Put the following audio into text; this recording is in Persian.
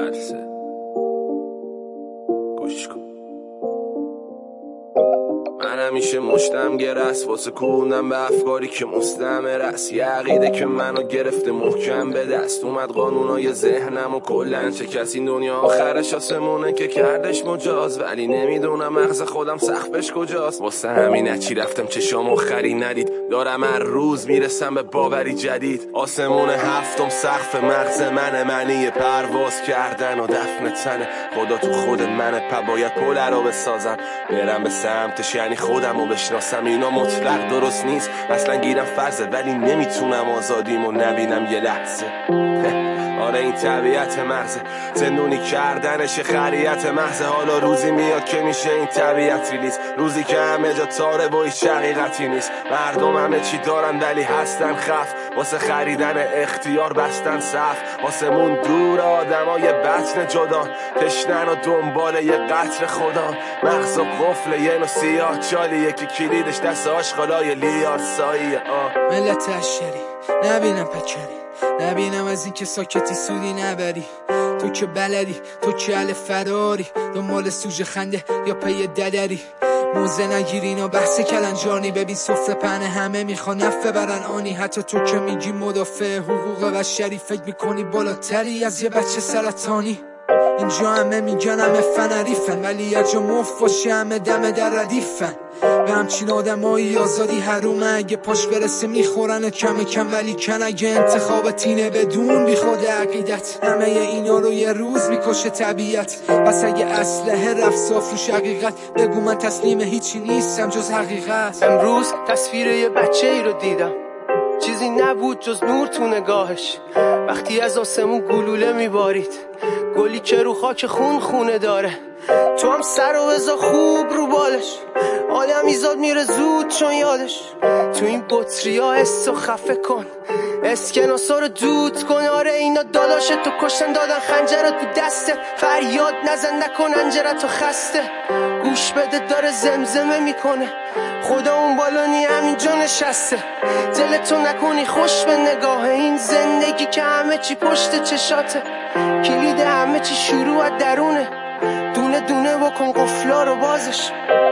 مدرسه گوش کن. من همیشه مشتم گرست واسه کوندم به افکاری که مستعمر است. یه عقیده که منو گرفته محکم به دست اومد قانونای ذهنم و کلن شکست. این دنیا آخرش آسمونه که کردش مجاز، ولی نمیدونم مغز خودم سقفش کجاست. واسه همین چی رفتم چشام آخری ندید، دارم هر روز میرسم به باوری جدید. آسمون هفتم سقف مغز منی پرواز کردن و دفن تنه. خدا تو خود منه باید پل رو بسازم برم به سمتش، یعنی خودم رو بشناسم. اینا مطلق درست نیست اصلا گیرم فرضه، ولی نمیتونم آزادیمو نبینم یه لحظه. آره این طبیعت مغزه، زندونی کردنش خریت مغزه. حالا روزی میاد که میشه این طبیعت ریلیز، روزی که همه جا تاره و هیچ حقیقتی نیست. مردم همه چی دارن ولی هستن خف، واسه خریدن اختیار بستن صف. آسمون دور آدمای بطن جدا تشنن و دنبال یه قطر خدا. مغز و قفل یه نو سیاه چالی، یکی کلیدش دست آشغالای لیارسایی. ملت اشری نبینم پکری، نبینم از این که ساکتی سودی نبری. تو که بلدی، تو که اهل فراری، دنبال سوژه خنده یا پی ددری. موزه نگیرین و بحث کلنجانی، ببین سفره پهنه همه میخوان نفه برن آنی. حتی تو که میگی مدافع حقوق بشری، فکر میکنی بالاتری از یه بچه سرطانی. اینجا همه میگن همه فنریفن، ولی یه جا مفت باشی همه دم در ردیفن. به همچین آدمایی آزادی حرومه، اگه پاش برسه میخورن کم کم، ولی کن اگه انتخاب تینه بدون بی خود عقیدت. همه اینا رو یه روز میکشه طبیعت، پس اگه اسلحه رفت صاف روش حقیقت، بگو من تسلیم هیچی نیستم جز حقیقت. امروز تصویر یه بچه ای رو دیدم، چیزی نبود جز نور تو نگاهش. وقتی از آسمون گلوله میبارید، گلی که رو خاک خون خونه داره. تو هم سر و بزا خوب رو بالش، آدم ایزاد میره زود چون یادش. تو این بطریا حس و خفه کن، اسکناسا رو دود کن. آره اینا داداشت تو کشتن دادن خنجرت تو دستت، فریاد نزن نکن انجرت و خسته. گوش بده داره زمزمه میکنه، خدا اون بالانی همینجا نشسته. دلتو نکنی خوش به نگاه این زندگی که همه چی پشت چشاته. کلید همه چی شروع از درونه، دونه دونه بکن قفلا رو بازش.